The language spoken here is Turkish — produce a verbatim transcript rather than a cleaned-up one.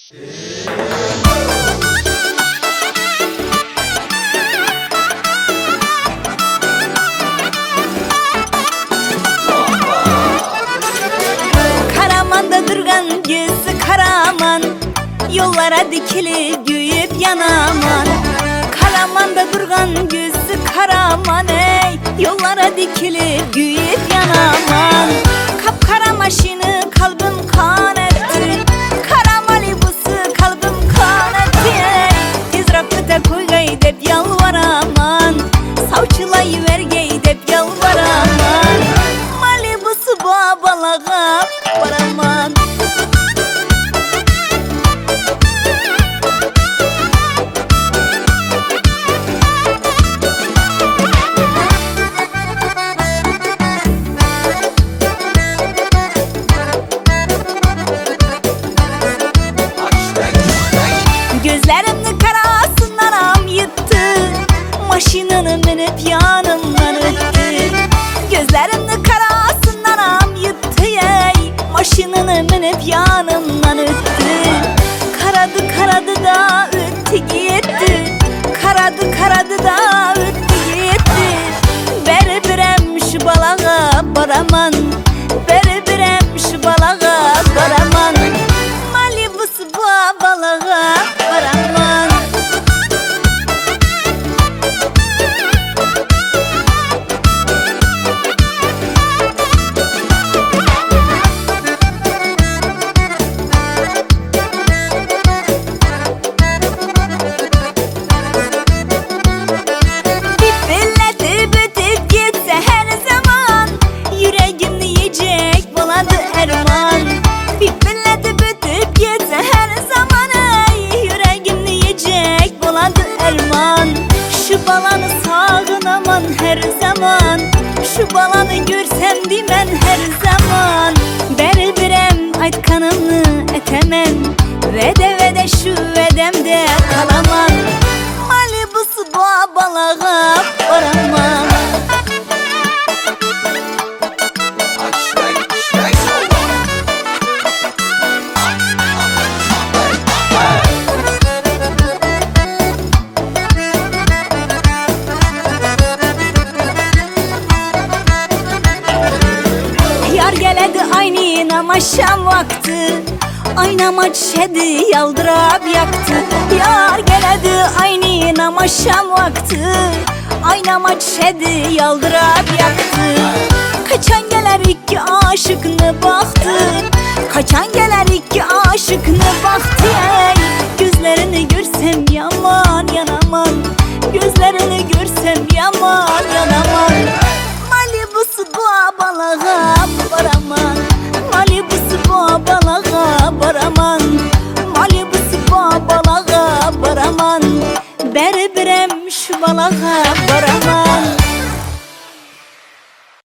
Karamanda durgan gözü Karaman, yollara dikili büyüyüp yanaman. Karamanda durgan gözü Karaman, ey yollara dikili büyüyüp yanaman. Kapkara maşını kalbim kan etti, kara malibusu kalbim kan etti. Tez rakıta koy gay dep yalvaraman, savçılayıver gay dep yalvaraman. Malibusu babalağa varaman. Gözlerimni karasından am yıttı, maşinını minip yanımdan öttü. Gözlerimni karasından am yıttı, ey maşinını minip yanımdan öttü. Karadı karadı da öttü gitti, karadı karadı da öttü gitti. Beri birem şu balağa baraman, beri birem şu balağa baraman. Malibusu bu balağa baraman. Billeti bitip gitse her zaman, yüreğimni yiyecek buladı erman. Billeti bitip gitse her zaman, ey yüreğimni yiyecek buladı erman. Şu balanı sağınaman her zaman, şu balanı görsem dimen her zaman. Beri birem aytkanımni etemen, vede vede şu vedemde kalaman. Malibusu bu balağa varaman. Yar geledi aynı akşam vakti, aynama çedi yaldırıp yaktı. Yar geledi aynı akşam vakti, aynama çedi yaldırıp yaktı. Kaçan geler iki aşıkını baktı, kaçan geler iki aşıkını baktı. Ey gözlerini görsem yaman yanaman, gözlerini görsem yaman yanaman. Malibusu bu balağa baraman, Malibusu bu balağa baraman, Malibusu bu balağa baraman. Beri birem şu balağa baraman.